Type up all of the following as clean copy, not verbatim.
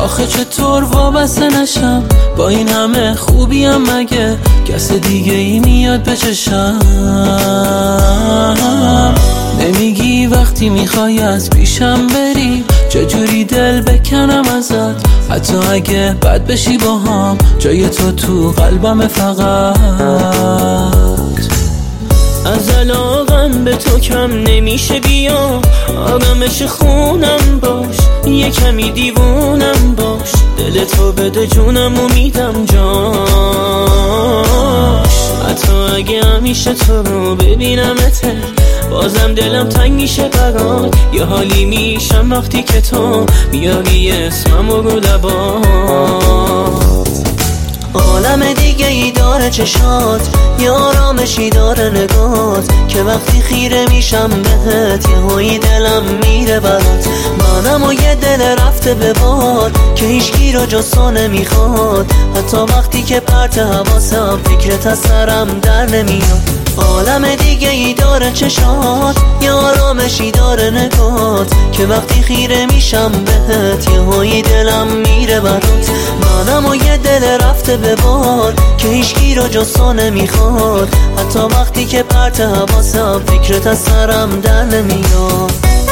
آخه چطور وابسته نشم با این همه خوبیم، مگه کس دیگه ای میاد به چشم؟ نمیگی وقتی میخوای از پیشم بری چجوری دل بکنم ازت، حتی اگه بد بشی با هم جای تو قلبم فقط. از علاقم به تو کم نمیشه، بیا آرامش خونم باش، یه کمی دیوونم باش، دل تو بده جونم و میدم جاش. حتی اگه همیشه تو رو ببینمت بازم دلم تنگ میشه برات، یه حالی میشم وقتی که تو میاری اسمم رو لبات. عالم دیگه ای داره چشات، یه آرامشی داره نگات، که وقتی خیره میشم بهت یه هایی دلم میره برات. منم و یه دل رفته به باد که هیچکی رو جز تو نمیخواد، حتی وقتی که پرت حواسم فکرت از سرم در نمیاد. عالم دیگه ای داره چشات، یه آرامشی داره نگات، که وقتی خیره میشم بهت یه هایی دلم میره برات. منم و یه دل رفته به باد که هیچکی رو جز تو نمیخواد، حتی وقتی که پرت حواسم فکرت از سرم در نمیاد.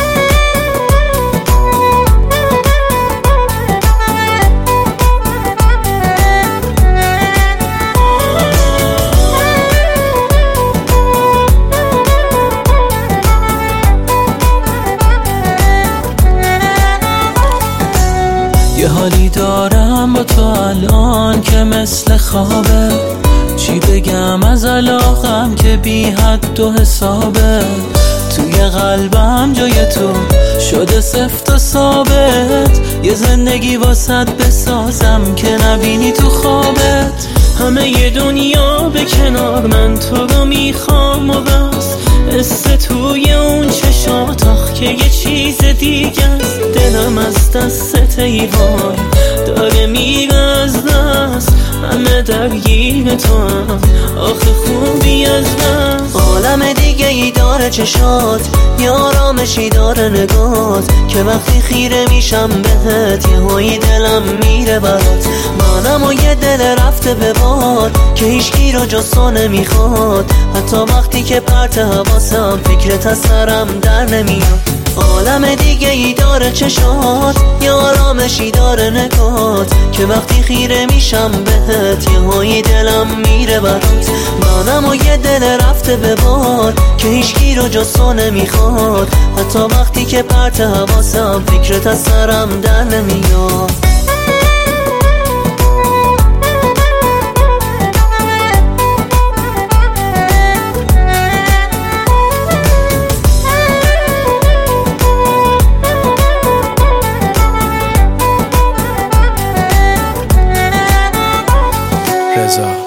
یه حالی دارم با تو الان که مثل خوابه، چی بگم از علاقم که بی حد و حسابه. توی قلبم جای تو شده سفت و ثابت، یه زندگی واسط بسازم که نبینی تو خوابت. همه یه دنیا به کنار، من تو رو میخوام و بس، قصه توی اون چشات آخ که یه چیز دیگه است. دلم از دست ای وای داره میره از دست، همه درگیر تو هم آخه خوبی از دست. عالم دیگه ای داره چشات، یه آرامشی داره نگات، که وقتی خیره میشم بهت یه هایی دلم میره برات. منم و یه دل رفته به باد که هیچکی رو جز تو نمیخواد، حتی وقتی که پرت حواسم فکرت از سرم در نمیاد. عالم دیگه ای داره چشات، یه آرامشی داره نگات، که وقتی خیره میشم بهت یه هایی دلم میره برات. منم و یه دل رفته به باد که هیچکی رو جز تو نمیخواد، حتی وقتی که پرت حواسم فکرت از سرم در نمیاد. رضا